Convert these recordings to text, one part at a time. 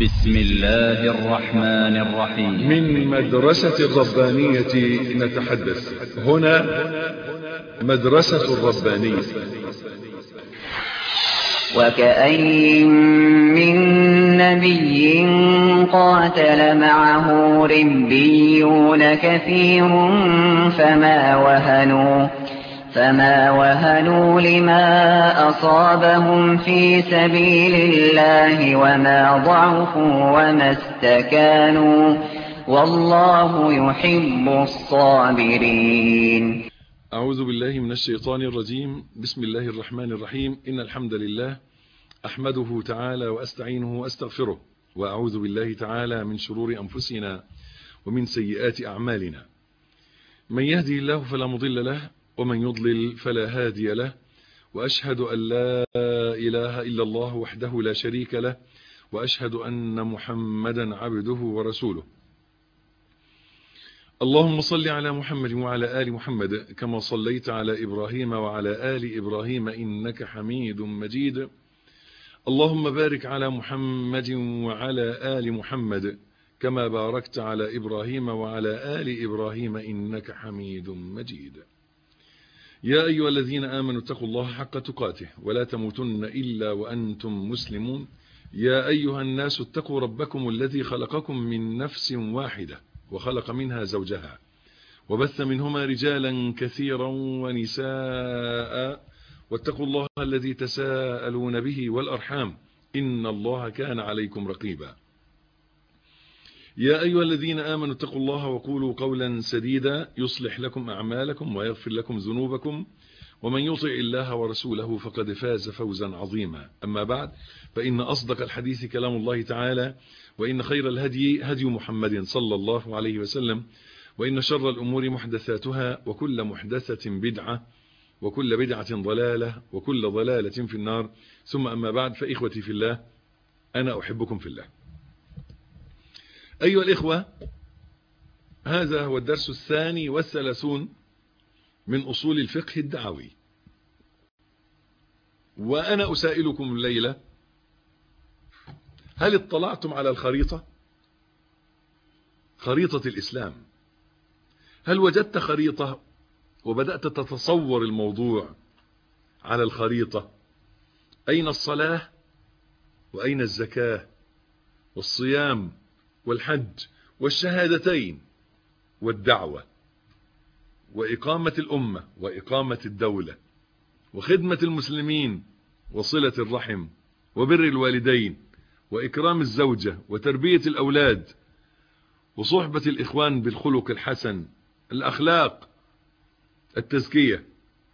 بسم الله الرحمن الرحيم. من مدرسة الربانية نتحدث. هنا مدرسة الربانية. وكأين من نبي قاتل معه ربيون كثير فما وهنوا لما أصابهم في سبيل الله وما ضعفوا وما استكانوا والله يحب الصابرين. أعوذ بالله من الشيطان الرجيم. بسم الله الرحمن الرحيم. إن الحمد لله أحمده تعالى وأستعينه وأستغفره، وأعوذ بالله تعالى من شرور أنفسنا ومن سيئات أعمالنا. من يهدي الله فلا مضل له، ومن يضلل فلا هادي له، وأشهد أن لا إله إلا الله وحده لا شريك له، وأشهد أن محمدا عبده ورسوله. اللهم صل على محمد وعلى آل محمد كما صليت على إبراهيم وعلى آل إبراهيم إنك حميد مجيد. اللهم بارك على محمد وعلى آل محمد كما باركت على إبراهيم وعلى آل إبراهيم إنك حميد مجيد. يا أيها الذين آمنوا اتقوا الله حق تقاته ولا تموتن إلا وأنتم مسلمون. يا أيها الناس اتقوا ربكم الذي خلقكم من نفس واحدة وخلق منها زوجها وبث منهما رجالا كثيرا ونساء، واتقوا الله الذي تساءلون به والأرحام إن الله كان عليكم رقيبا. يا أيها الذين آمنوا اتقوا الله وقولوا قولا سديدا يصلح لكم أعمالكم ويغفر لكم ذنوبكم، ومن يطع الله ورسوله فقد فاز فوزا عظيما. أما بعد، فإن أصدق الحديث كلام الله تعالى، وإن خير الهدي هدي محمد صلى الله عليه وسلم، وإن شر الأمور محدثاتها، وكل محدثة بدعة، وكل بدعة ضلالة، وكل ضلالة في النار. ثم أما بعد، فإخوتي في الله، أنا أحبكم في الله. أيها الإخوة، هذا هو الدرس 32 من أصول الفقه الدعوي، وأنا أسائلكم الليلة: هل اطلعتم على الخريطة؟ خريطة الإسلام. هل وجدت خريطة وبدأت تتصور الموضوع على الخريطة؟ أين الصلاة وأين الزكاة والصيام والحج والشهادتين والدعوة وإقامة الأمة وإقامة الدولة وخدمة المسلمين وصلة الرحم وبر الوالدين وإكرام الزوجة وتربية الأولاد وصحبة الإخوان بالخلق الحسن، الأخلاق، التزكية؟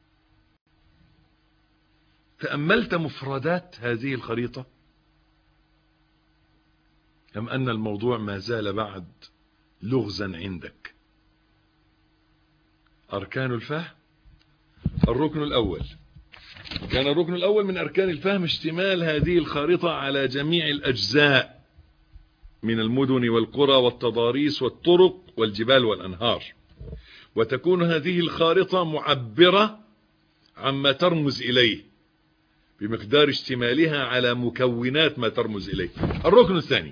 تأملت مفردات هذه الخريطة؟ أم أن الموضوع ما زال بعد لغزا عندك؟ أركان الفهم. الركن الأول، كان الركن الأول من أركان الفهم اشتمال هذه الخريطة على جميع الأجزاء من المدن والقرى والتضاريس والطرق والجبال والأنهار، وتكون هذه الخارطة معبرة عما ترمز إليه بمقدار اشتمالها على مكونات ما ترمز إليه. الركن الثاني،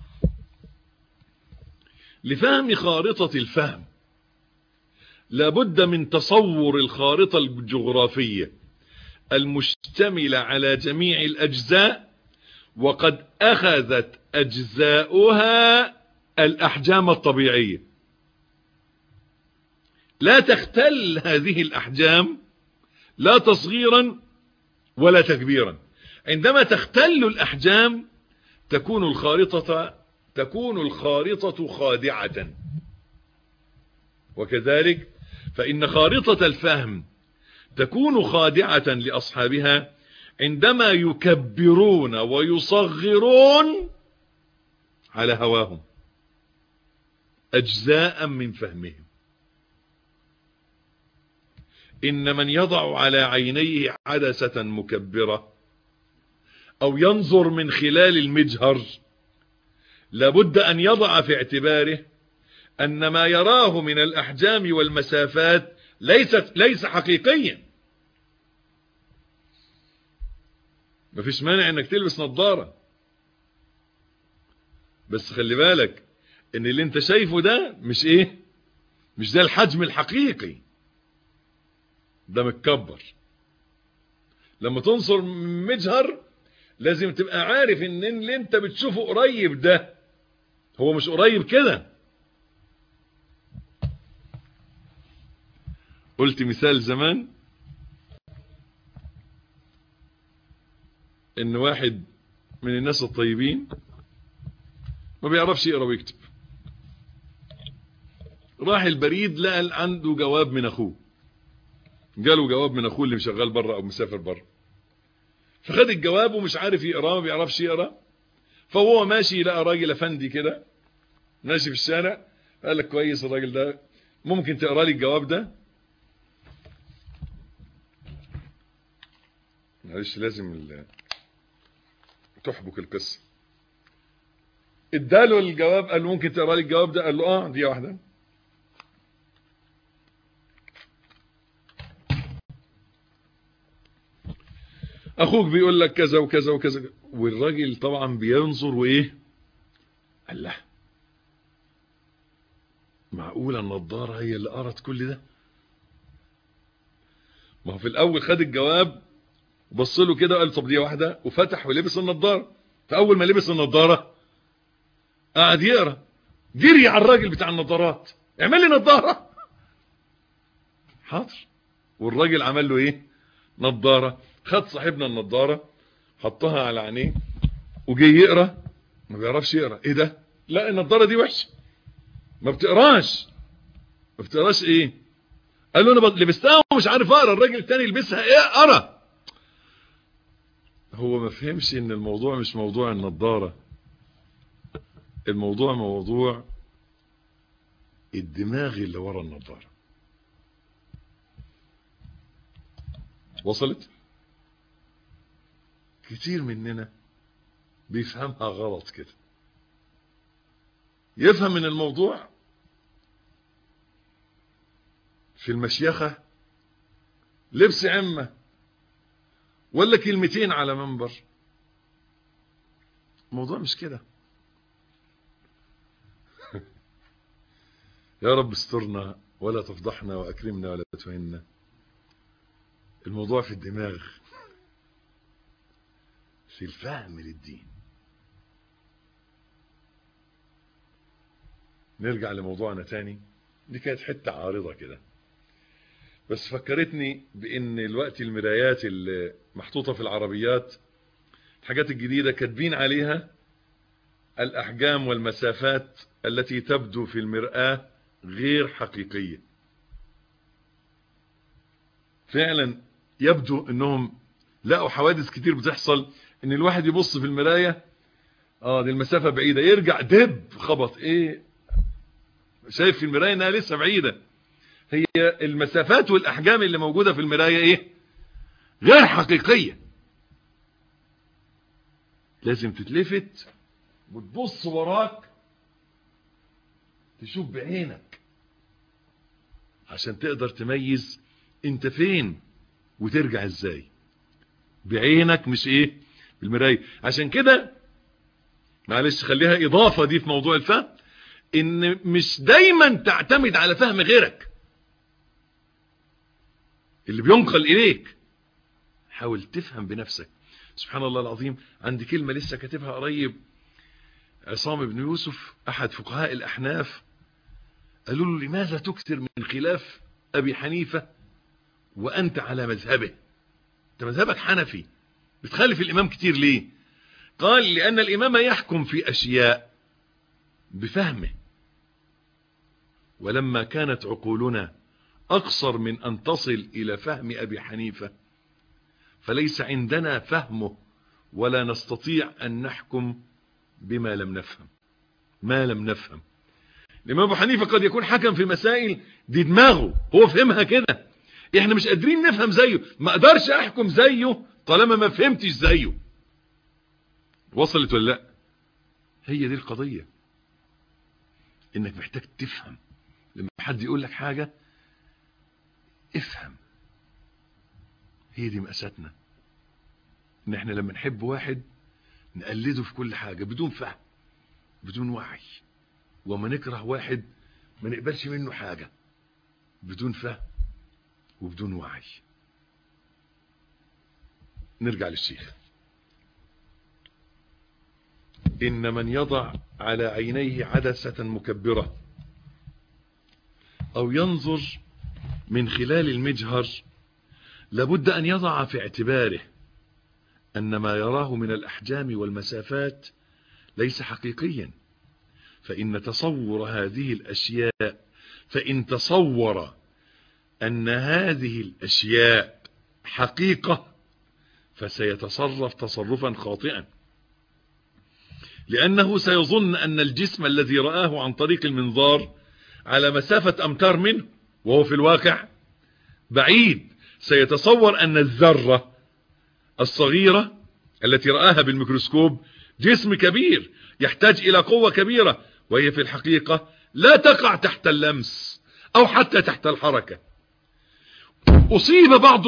لفهم خارطة الفهم لابد من تصور الخارطة الجغرافية المشتملة على جميع الأجزاء، وقد أخذت أجزاؤها الأحجام الطبيعية. لا تختل هذه الأحجام لا تصغيرا ولا تكبيرا. عندما تختل الأحجام تكون الخارطة خادعة. وكذلك فإن خارطة الفهم تكون خادعة لأصحابها عندما يكبرون ويصغرون على هواهم أجزاء من فهمهم. إن من يضع على عينيه عدسة مكبرة أو ينظر من خلال المجهر لابد أن يضع في اعتباره أن ما يراه من الأحجام والمسافات ليس حقيقيا. مفيش مانع أنك تلبس نظارة، بس خلي بالك ان اللي انت شايفه ده مش ايه، مش ده الحجم الحقيقي، ده متكبر. لما تنصر مجهر لازم تبقى عارف ان اللي انت بتشوفه قريب ده هو مش قريب كده. قلت مثال زمان ان واحد من الناس الطيبين ما بيعرفش يقرا ويكتب، راح البريد لقى عنده جواب من اخوه، جاله جواب من اخوه اللي مشغال بره او مسافر بره، فخد الجواب ومش عارف يقراه، ما بيعرفش يقرا. فهو ماشي لقى راجل افندي كده ماشي في الشارع، قال لك كويس الراجل ده، ممكن تقرا لي الجواب ده؟ معلش لازم تحبك القصه. اداله الجواب، قال له ممكن تقرا لي الجواب ده؟ قال له دي واحده. اخوك بيقول لك كذا وكذا وكذا، والراجل طبعا بينظر وايه، قال له معقوله النضاره هي اللي قرت كل ده؟ ما هو في الاول خد الجواب بص له كده وقال طب دي واحده، وفتح ولبس النضاره. فاول ما لبس النضاره قعد يقرا، جري على الراجل بتاع النضارات، اعمل لي نضاره. حاضر. والراجل عمل له ايه؟ نضاره. خد صاحبنا النضاره حطها على عينيه وجي يقرا، ما بيعرفش يقرا. ايه ده؟ لا النضاره دي وحشه، ما بتقراش. ما بتقراش ايه؟ قال له انا لبستها ومش عارف اقرا. الراجل الثاني يلبسها ايه اقرا. هو ما فهمش ان الموضوع مش موضوع النضاره، الموضوع موضوع الدماغ اللي ورا النضاره. وصلت؟ كتير مننا بيفهمها غلط كده، يفهم من الموضوع في المشيخة لبس عمة ولا كلمتين على منبر. الموضوع مش كده. يا رب استرنا ولا تفضحنا واكرمنا ولا تهنا. الموضوع في الدماغ، في الفهم للدين. نرجع لموضوعنا تاني. دي كانت حتة عارضة كده بس فكرتني بان الوقت المرايات اللي محطوطة في العربيات، الحاجات الجديدة كاتبين عليها الاحجام والمسافات التي تبدو في المرآة غير حقيقية. فعلا يبدو انهم لقوا حوادث كتير بتحصل ان الواحد يبص في المراية دي المسافة بعيدة، يرجع دب خبط ايه، شايف في المراية انها لسه بعيدة. هي المسافات والاحجام اللي موجودة في المراية ايه، غير حقيقية. لازم تتلفت وتبص وراك تشوف بعينك عشان تقدر تميز انت فين وترجع ازاي. بعينك مش ايه، بالمراية. عشان كده معلش خليها اضافة دي في موضوع الفهم، ان مش دايما تعتمد على فهم غيرك اللي بينقل اليك. حاول تفهم بنفسك. سبحان الله العظيم، عندي كلمة لسه كاتبها قريب عصام بن يوسف احد فقهاء الاحناف، قالوا له لماذا تكثر من خلاف ابي حنيفة وانت على مذهبه؟ انت مذهبك حنفي، بتخالف الامام كتير ليه؟ قال لان الامام يحكم في اشياء بفهمه، ولما كانت عقولنا اقصر من ان تصل الى فهم ابي حنيفة فليس عندنا فهمه ولا نستطيع ان نحكم بما لم نفهم. ما لم نفهم. الامام ابو حنيفة قد يكون حكم في مسائل دي دماغه هو فهمها كده، احنا مش قادرين نفهم زيه، ما اقدرش احكم زيه طالما ما فهمتش زيه. وصلت ولا لا؟ هي دي القضية، انك محتاج تفهم. لما حد يقول لك حاجة افهم. هي دي مقاساتنا، ان احنا لما نحب واحد نقلده في كل حاجة بدون فهم. بدون وعي، وما نكره واحد ما نقبلش منه حاجة بدون فهم وبدون وعي. نرجع للشيخ. إن من يضع على عينيه عدسة مكبرة أو ينظر من خلال المجهر لابد أن يضع في اعتباره أن ما يراه من الأحجام والمسافات ليس حقيقيا، فإن تصور أن هذه الأشياء حقيقة فسيتصرف تصرفا خاطئا، لأنه سيظن أن الجسم الذي رآه عن طريق المنظار على مسافة أمتار منه وهو في الواقع بعيد. سيتصور أن الذرة الصغيرة التي رآها بالميكروسكوب جسم كبير يحتاج إلى قوة كبيرة، وهي في الحقيقة لا تقع تحت اللمس أو حتى تحت الحركة. أصيب بعض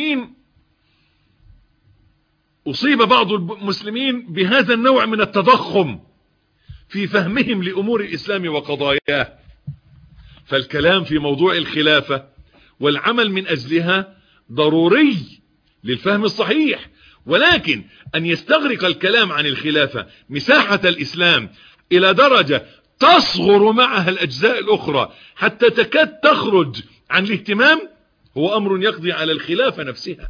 المسلمين بهذا النوع من التضخم في فهمهم لأمور الإسلام وقضاياه. فالكلام في موضوع الخلافة والعمل من أجلها ضروري للفهم الصحيح، ولكن أن يستغرق الكلام عن الخلافة مساحة الإسلام إلى درجة تصغر معها الأجزاء الأخرى حتى تكاد تخرج عن الاهتمام هو أمر يقضي على الخلافة نفسها.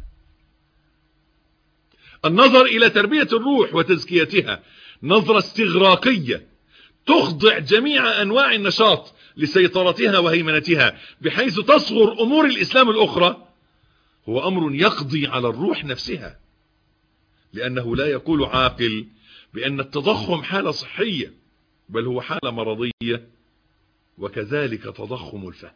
النظر إلى تربية الروح وتزكيتها نظرة استغراقية تخضع جميع أنواع النشاط لسيطرتها وهيمنتها بحيث تصغر أمور الإسلام الأخرى هو أمر يقضي على الروح نفسها، لأنه لا يقول عاقل بأن التضخم حالة صحية، بل هو حالة مرضية، وكذلك تضخم الفهم.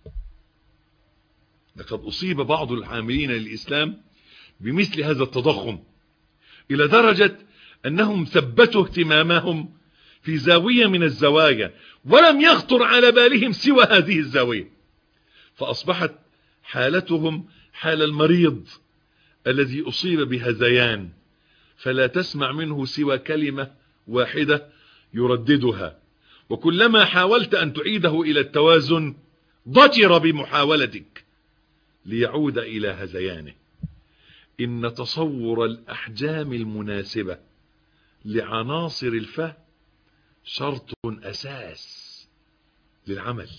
لقد أصيب بعض العاملين للإسلام بمثل هذا التضخم إلى درجة أنهم ثبتوا اهتمامهم في زاوية من الزوايا ولم يخطر على بالهم سوى هذه الزاوية، فأصبحت حالتهم حال المريض الذي أصيب بهذيان فلا تسمع منه سوى كلمة واحدة يرددها، وكلما حاولت أن تعيده إلى التوازن ضجر بمحاولتك ليعود إلى هذيانه. إن تصور الأحجام المناسبة لعناصر الفهم شرط أساس للعمل،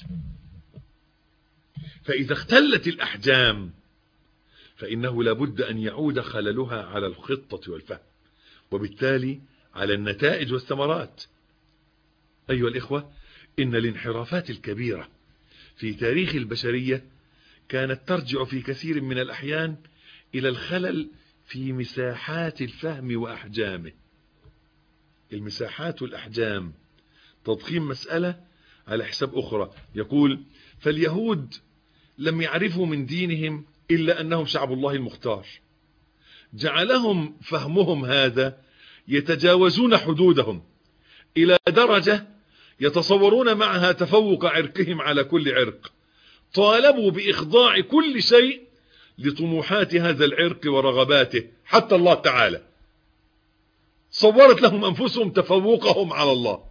فإذا اختلت الأحجام فإنه لابد أن يعود خللها على الخطة والفهم، وبالتالي على النتائج والثمرات. أيها الإخوة، إن الانحرافات الكبيرة في تاريخ البشرية كانت ترجع في كثير من الأحيان إلى الخلل في مساحات الفهم وأحجامه. المساحات والأحجام تضخيم مسألة على حساب أخرى. يقول: فاليهود لم يعرفوا من دينهم إلا أنهم شعب الله المختار، جعلهم فهمهم هذا يتجاوزون حدودهم إلى درجة يتصورون معها تفوق عرقهم على كل عرق، طالبوا بإخضاع كل شيء لطموحات هذا العرق ورغباته، حتى الله تعالى صورت لهم أنفسهم تفوقهم على الله.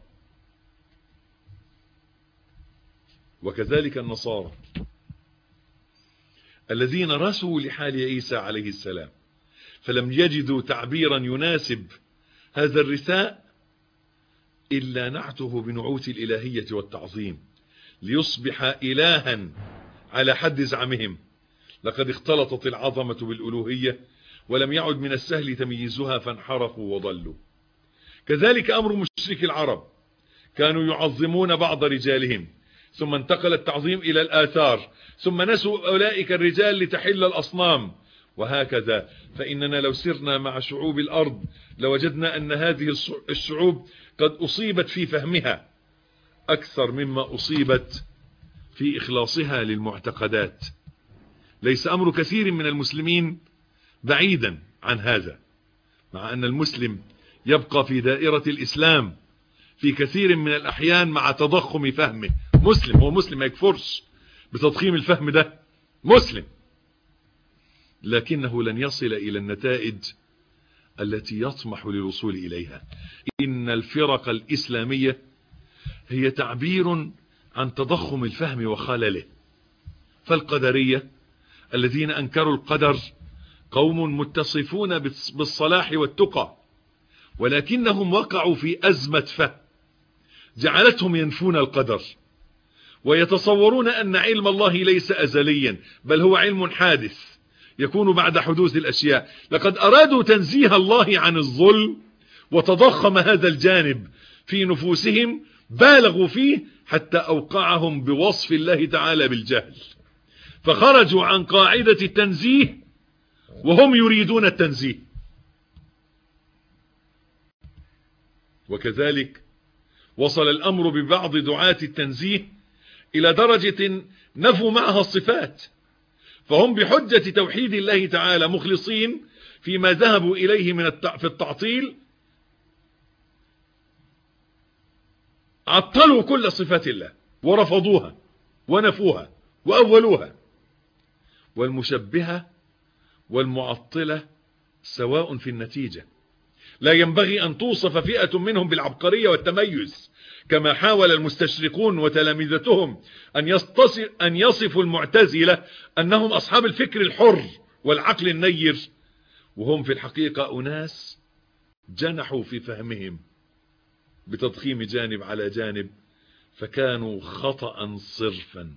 وكذلك النصارى الذين رسوا لحال عيسى عليه السلام فلم يجدوا تعبيرا يناسب هذا الرثاء إلا نعته بنعوت الإلهية والتعظيم ليصبح إلها على حد زعمهم. لقد اختلطت العظمة بالألوهية ولم يعد من السهل تمييزها فانحرفوا وضلوا. كذلك أمر مشرك العرب، كانوا يعظمون بعض رجالهم ثم انتقل التعظيم إلى الآثار، ثم نسوا أولئك الرجال لتحل الأصنام، وهكذا. فإننا لو سرنا مع شعوب الأرض لوجدنا أن هذه الشعوب قد أصيبت في فهمها أكثر مما أصيبت في إخلاصها للمعتقدات. ليس أمر كثير من المسلمين بعيدا عن هذا، مع أن المسلم يبقى في دائرة الإسلام في كثير من الأحيان مع تضخم فهمه. مسلم، هو مسلم ما يكفرش بتضخيم الفهم ده، مسلم، لكنه لن يصل إلى النتائج التي يطمح للوصول إليها. إن الفرق الإسلامية هي تعبير عن تضخم الفهم وخلله. فالقدرية الذين أنكروا القدر قوم متصفون بالصلاح والتقى، ولكنهم وقعوا في أزمة فهم جعلتهم ينفون القدر ويتصورون أن علم الله ليس أزليا، بل هو علم حادث يكون بعد حدوث الأشياء. لقد أرادوا تنزيه الله عن الظلم، وتضخم هذا الجانب في نفوسهم، بالغوا فيه حتى أوقعهم بوصف الله تعالى بالجهل، فخرجوا عن قاعدة التنزيه وهم يريدون التنزيه. وكذلك وصل الأمر ببعض دعاة التنزيه إلى درجة نفوا معها الصفات، فهم بحجة توحيد الله تعالى مخلصين فيما ذهبوا إليه في التعطيل، عطلوا كل صفات الله ورفضوها ونفوها وأولوها. والمشبهة والمعطلة سواء في النتيجة. لا ينبغي أن توصف فئة منهم بالعبقرية والتميز كما حاول المستشرقون وتلامذتهم أن يصفوا المعتزلة أنهم أصحاب الفكر الحر والعقل النير، وهم في الحقيقة أناس جنحوا في فهمهم بتضخيم جانب على جانب، فكانوا خطأ صرفا.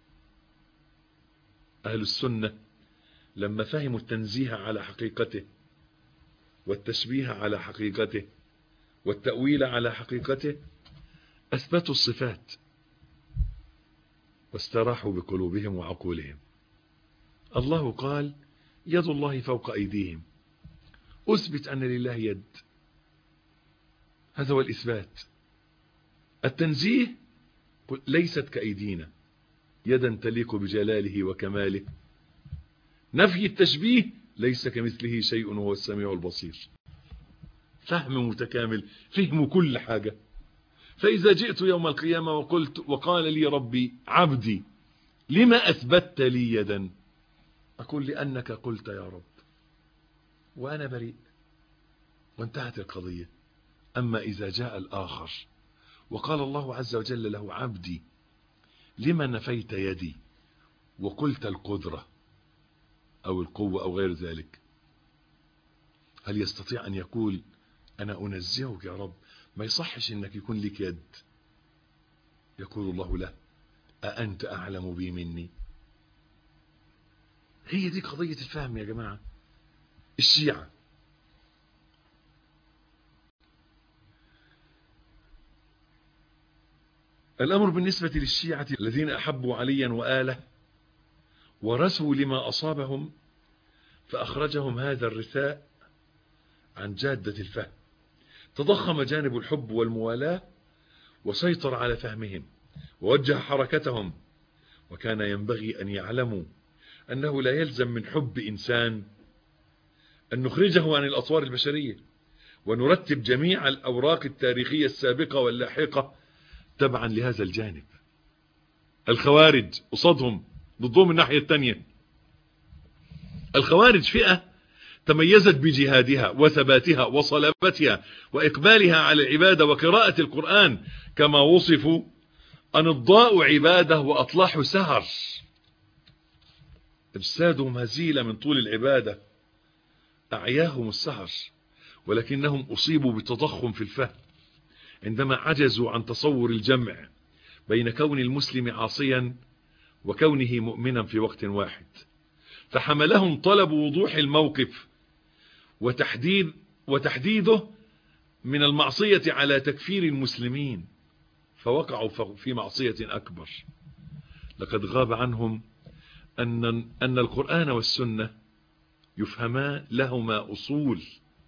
أهل السنة لما فهموا التنزيه على حقيقته، والتشبيه على حقيقته، والتأويل على حقيقته، أثبتوا الصفات واستراحوا بقلوبهم وعقولهم. الله قال: يد الله فوق أيديهم. أثبت أن لله يد، هذا هو الإثبات. التنزيه ليست كأيدينا يدا تليق بجلاله وكماله. نفي التشبيه ليس كمثله شيء وهو السميع البصير. فهم متكامل، فهم كل حاجة. فإذا جئت يوم القيامة وقال لي ربي: عبدي لما أثبتت لي يدا؟ أقول: لأنك قلت يا رب، وأنا بريء، وانتهت القضية. أما إذا جاء الآخر وقال الله عز وجل له: عبدي لما نفيت يدي وقلت القدرة أو القوة أو غير ذلك، هل يستطيع أن يقول: أنا أنزهك يا رب، ما يصحش إنك يكون لك يد؟ يقول الله له: أأنت أعلم بي مني؟ هي دي قضية الفهم يا جماعة. الشيعة الأمر بالنسبة للشيعة الذين أحبوا عليا وآله ورثوا لما أصابهم، فأخرجهم هذا الرثاء عن جادة الفهم. تضخم جانب الحب والموالاة وسيطر على فهمهم ووجه حركتهم. وكان ينبغي أن يعلموا أنه لا يلزم من حب إنسان أن نخرجه عن الأطوار البشرية ونرتب جميع الأوراق التاريخية السابقة واللاحقة تبعا لهذا الجانب. الخوارج قصادهم ضدهم الناحية الثانية. الخوارج فئة تميزت بجهادها وثباتها وصلابتها وإقبالها على العبادة وقراءة القرآن، كما وصفوا: أنضاء عبادة وأطلاح سهر. أجسادهم هزيلة من طول العبادة، أعياهم السهر، ولكنهم أصيبوا بتضخم في الفهم عندما عجزوا عن تصور الجمع بين كون المسلم عاصيا وكونه مؤمنا في وقت واحد، فحملهم طلب وضوح الموقف وتحديده من المعصية على تكفير المسلمين، فوقعوا في معصية أكبر. لقد غاب عنهم أن القرآن والسنة يفهما لهما أصول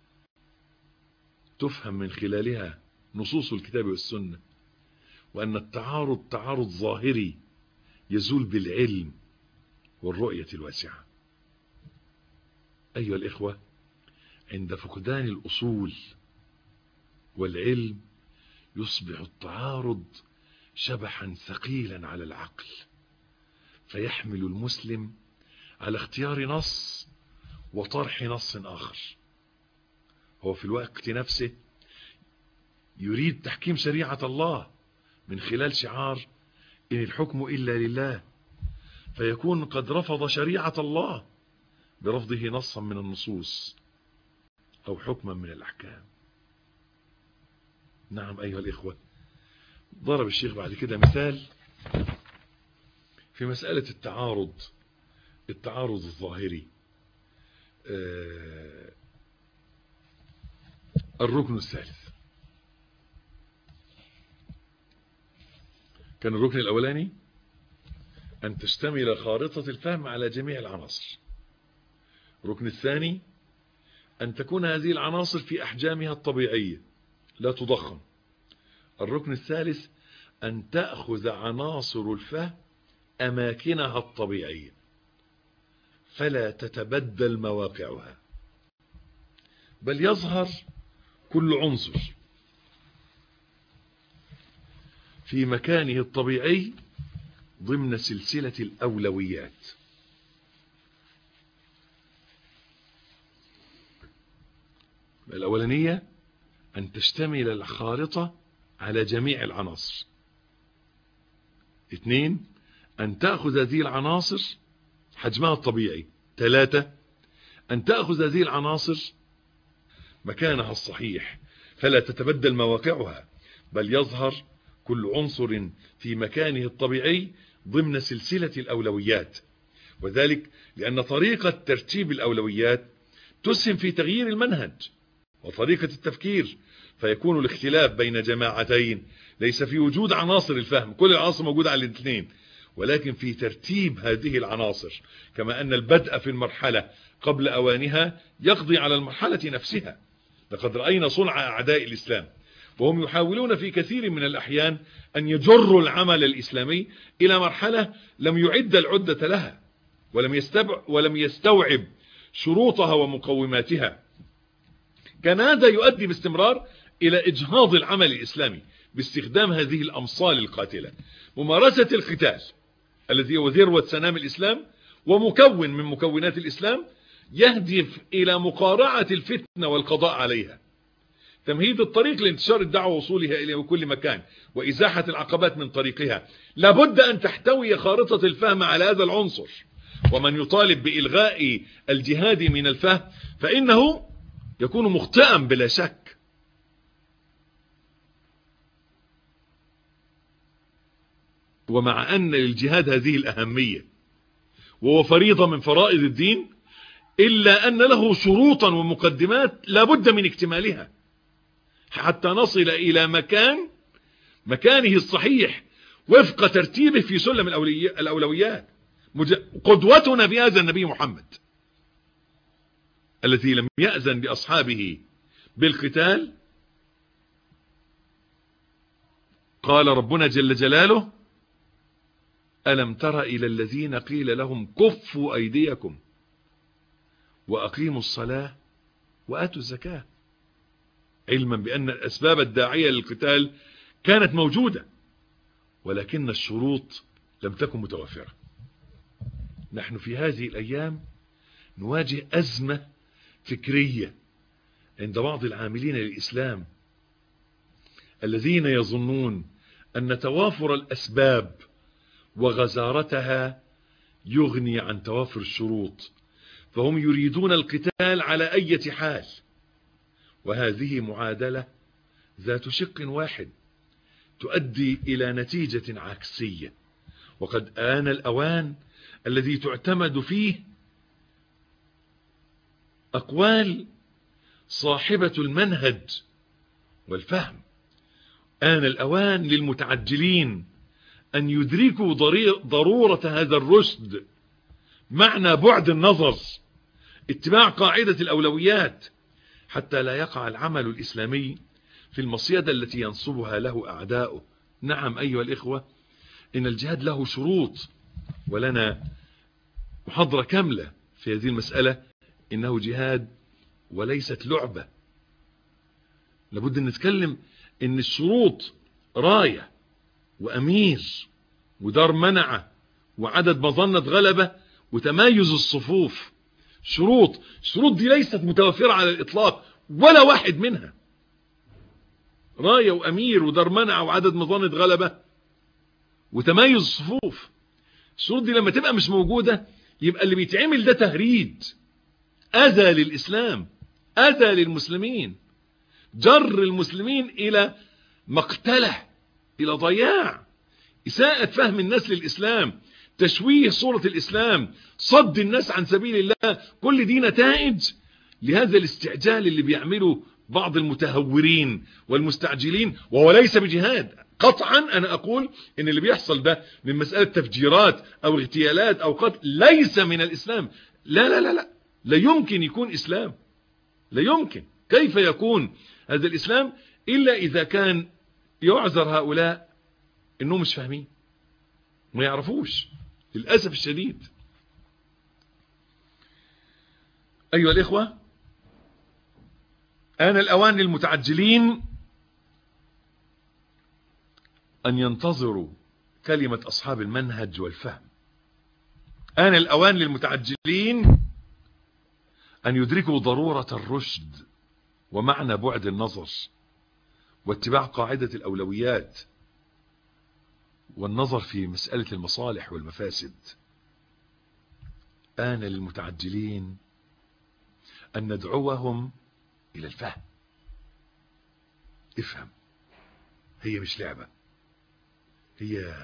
تفهم من خلالها نصوص الكتاب والسنة، وأن التعارض تعارض ظاهري يزول بالعلم والرؤية الواسعة. أيها الإخوة، عند فقدان الأصول والعلم يصبح التعارض شبحا ثقيلا على العقل، فيحمل المسلم على اختيار نص وطرح نص آخر. هو في الوقت نفسه يريد تحكيم شريعة الله من خلال شعار إن الحكم إلا لله، فيكون قد رفض شريعة الله برفضه نصا من النصوص أو حكما من الأحكام. نعم أيها الإخوة، ضرب الشيخ بعد كده مثال في مسألة التعارض الظاهري. الركن الثالث كان الركن الأولاني أن تشتمل خارطة الفهم على جميع العناصر. الركن الثاني أن تكون هذه العناصر في أحجامها الطبيعية لا تضخم. الركن الثالث أن تأخذ عناصر الفهم أماكنها الطبيعية فلا تتبدل مواقعها، بل يظهر كل عنصر في مكانه الطبيعي ضمن سلسلة الأولويات. الأولانية أن تشتمل الخارطة على جميع العناصر. 2 أن تأخذ هذه العناصر حجمها الطبيعي. 3 أن تأخذ هذه العناصر مكانها الصحيح فلا تتبدل مواقعها، بل يظهر كل عنصر في مكانه الطبيعي ضمن سلسلة الأولويات. وذلك لأن طريقة ترتيب الأولويات تسهم في تغيير المنهج وطريقة التفكير، فيكون الاختلاف بين جماعتين ليس في وجود عناصر الفهم، كل العناصر موجودة على الاثنين، ولكن في ترتيب هذه العناصر. كما أن البدء في المرحلة قبل أوانها يقضي على المرحلة نفسها. لقد رأينا صنع أعداء الإسلام وهم يحاولون في كثير من الأحيان أن يجروا العمل الإسلامي إلى مرحلة لم يعد العدة لها ولم يستوعب شروطها ومقوماتها. كان هذا يؤدي باستمرار إلى إجهاض العمل الإسلامي باستخدام هذه الأمصال القاتلة. ممارسة القتال الذي هو ذروة سنام الإسلام ومكون من مكونات الإسلام يهدف إلى مقارعة الفتنة والقضاء عليها، تمهيد الطريق لانتشار الدعوة ووصولها إلى كل مكان وإزاحة العقبات من طريقها. لابد أن تحتوي خارطة الفهم على هذا العنصر. ومن يطالب بإلغاء الجهاد من الفهم فإنه يكون مخطئا بلا شك. ومع أن للجهاد هذه الأهمية وهو فريضة من فرائض الدين، إلا أن له شروطا ومقدمات لابد من اكتمالها حتى نصل إلى مكانه الصحيح وفق ترتيبه في سلم الأولويات. قدوتنا في هذا النبي محمد الذي لم يأذن لأصحابه بالقتال. قال ربنا جل جلاله: ألم تر إلى الذين قيل لهم كفوا أيديكم وأقيموا الصلاة وآتوا الزكاة، علما بأن الأسباب الداعية للقتال كانت موجودة ولكن الشروط لم تكن متوفرة. نحن في هذه الأيام نواجه أزمة فكرية عند بعض العاملين للإسلام الذين يظنون أن توافر الأسباب وغزارتها يغني عن توافر الشروط، فهم يريدون القتال على أي حال، وهذه معادلة ذات شق واحد تؤدي إلى نتيجة عكسية. وقد آن الأوان الذي تعتمد فيه أقوال صاحبة المنهج والفهم. آن الأوان للمتعجلين أن يدركوا ضرورة هذا الرشد، معنى بعد النظر، اتباع قاعدة الأولويات، حتى لا يقع العمل الإسلامي في المصيدة التي ينصبها له أعداؤه. نعم أيها الإخوة، إن الجهاد له شروط، ولنا محاضرة كاملة في هذه المسألة. إنه جهاد وليست لعبة. لابد أن نتكلم إن الشروط راية وأمير ودار منعة وعدد مظنة غلبة وتمايز الصفوف. شروط دي ليست متوفرة على الإطلاق ولا واحد منها. راية وأمير ودار منع وعدد مظانة غلبة وتميز الصفوف. الشروط دي لما تبقى مش موجودة يبقى اللي بيتعمل ده تهريج، أذى للإسلام، أذى للمسلمين، جر المسلمين إلى مقتله، إلى ضياع، إساءة فهم الناس للإسلام، تشويه صورة الإسلام، صد الناس عن سبيل الله. كل دي نتائج لهذا الاستعجال اللي بيعمله بعض المتهورين والمستعجلين، وهو ليس بجهاد قطعا. أنا أقول إن اللي بيحصل ده من مسألة تفجيرات أو اغتيالات أو قتل ليس من الإسلام. لا لا لا لا، لا يمكن يكون إسلام، لا يمكن. كيف يكون هذا الإسلام إلا إذا كان يعذر هؤلاء إنهم مش فاهمين، ما يعرفوش للأسف الشديد. أيها الإخوة، آن الأوان للمتعجلين أن ينتظروا كلمة أصحاب المنهج والفهم. آن الأوان للمتعجلين أن يدركوا ضرورة الرشد ومعنى بعد النظر واتباع قاعدة الأولويات والنظر في مسألة المصالح والمفاسد. آن للمتعجلين أن ندعوهم إلى الفهم. افهم، هي مش لعبة، هي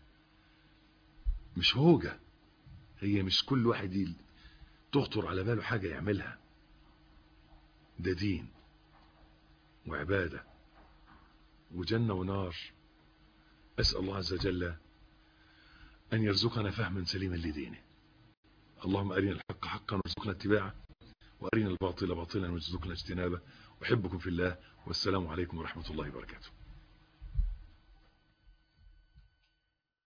مش هوجة، هي مش كل واحد تخطر على باله حاجة يعملها. ده دين وعبادة وجنة ونار. أسأل الله عز وجل أن يرزقنا فهما سليما لدينه. اللهم أرنا الحق حقا وارزقنا اتباعه، وأرنا الباطل باطلا وارزقنا اجتنابه. أحبكم في الله، والسلام عليكم ورحمة الله وبركاته.